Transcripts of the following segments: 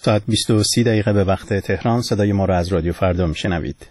ساعت 20:30 به وقت تهران صدای ما را از رادیو فردا میشنوید.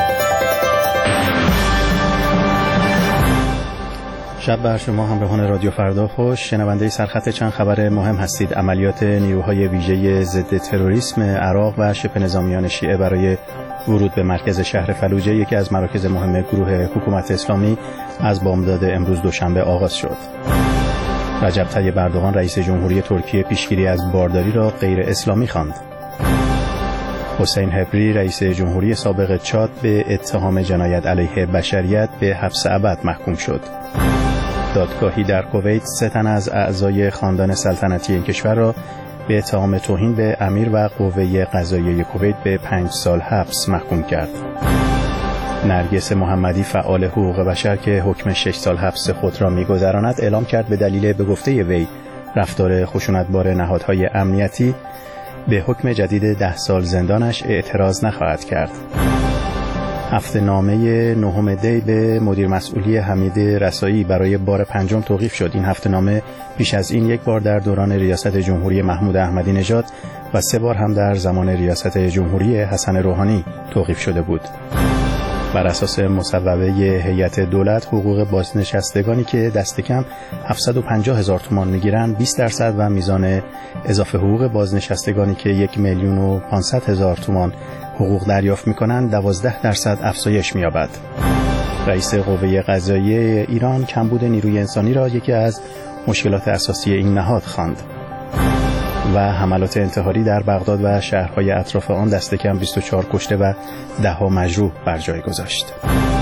شب بر شما همراهان رادیو فردا خوش. شنونده سرخط چند خبر مهم هستید. عملیات نیروهای ویژه ضد تروریسم عراق و شبه نظامیان شیعه برای ورود به مرکز شهر فلوجه، یکی از مراکز مهم گروه حکومت اسلامی، از بامداد امروز دوشنبه آغاز شد. رجب طیب اردوغان رئیس جمهوری ترکیه پیشگیری از بارداری را غیر اسلامی خواند. حسین حبری رئیس جمهوری سابق چاد به اتهام جنایت علیه بشریت به حبس ابد محکوم شد. دادگاهی در کویت 3 تن از اعضای خاندان سلطنتی این کشور را به اتهام توهین به امیر و قوه قضاییه کویت به 5 سال حبس محکوم کرد. نرگس محمدی فعال حقوق بشر که حکم 6 سال حبس خود را می‌گذراند اعلام کرد به دلیل به گفته وی رفتار خشونتبار نهادهای امنیتی به حکم جدید 10 سال زندانش اعتراض نخواهد کرد. هفته نامه 9 دی به مدیر مسئولی حمید رسایی برای بار 5 توقیف شد. این هفته نامه پیش از این 1 بار در دوران ریاست جمهوری محمود احمدی نژاد و 3 بار هم در زمان ریاست جمهوری حسن روحانی توقیف شده بود. بر اساس مصوبه هیئت دولت، حقوق بازنشستگانی که دست کم 750,000 تومان میگیرند 20% و میزان اضافه حقوق بازنشستگانی که 1,500,000 تومان حقوق دریافت میکنند 12% افزایش می‌یابد. رئیس قوه قضاییه ایران کمبود نیروی انسانی را یکی از مشکلات اساسی این نهاد خواند. و حملات انتحاری در بغداد و شهرهای اطراف آن دست کم 24 کشته و 10 مجروح بر جای گذاشت.